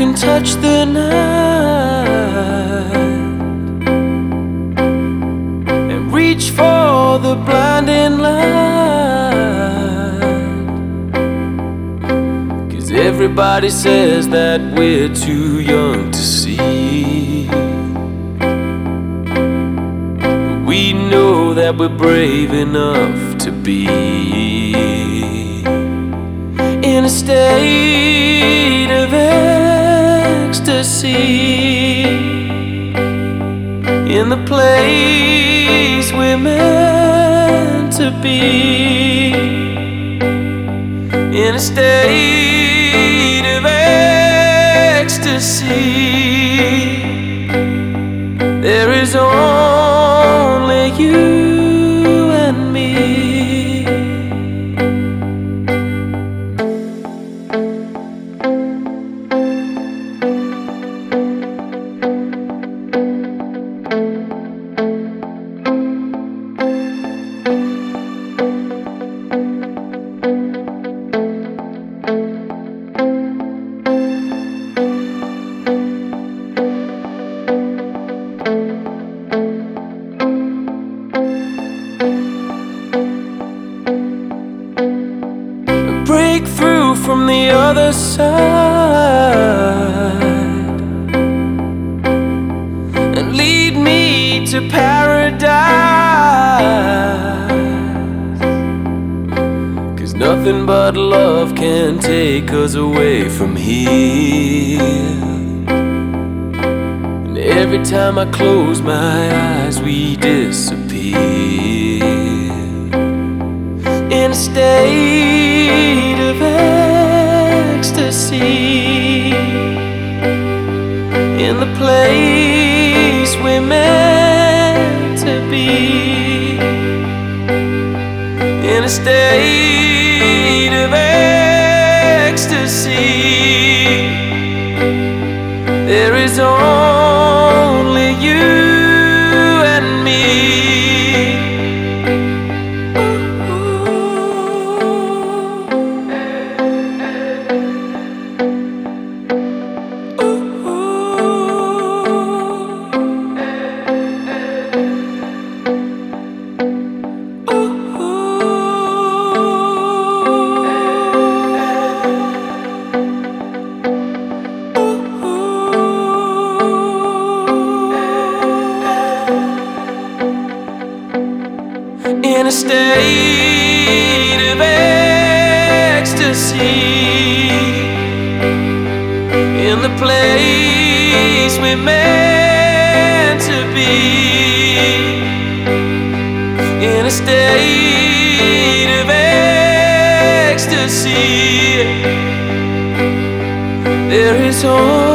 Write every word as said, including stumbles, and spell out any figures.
can touch the night and reach for the blinding light. 'Cause everybody says that we're too young to see, but we know that we're brave enough to be in a state of ecstasy, in the place we're meant to be, in a state of ecstasy. There is only you and me. Break through from the other side and lead me to paradise. 'Cause nothing but love can take us away from here. And every time I close my eyes, we disappear in a state of ecstasy, in the place we're meant to be, in a state of ecstasy. There is only you and me. In a state of ecstasy, in the place we're meant to be, in a state of ecstasy. There is only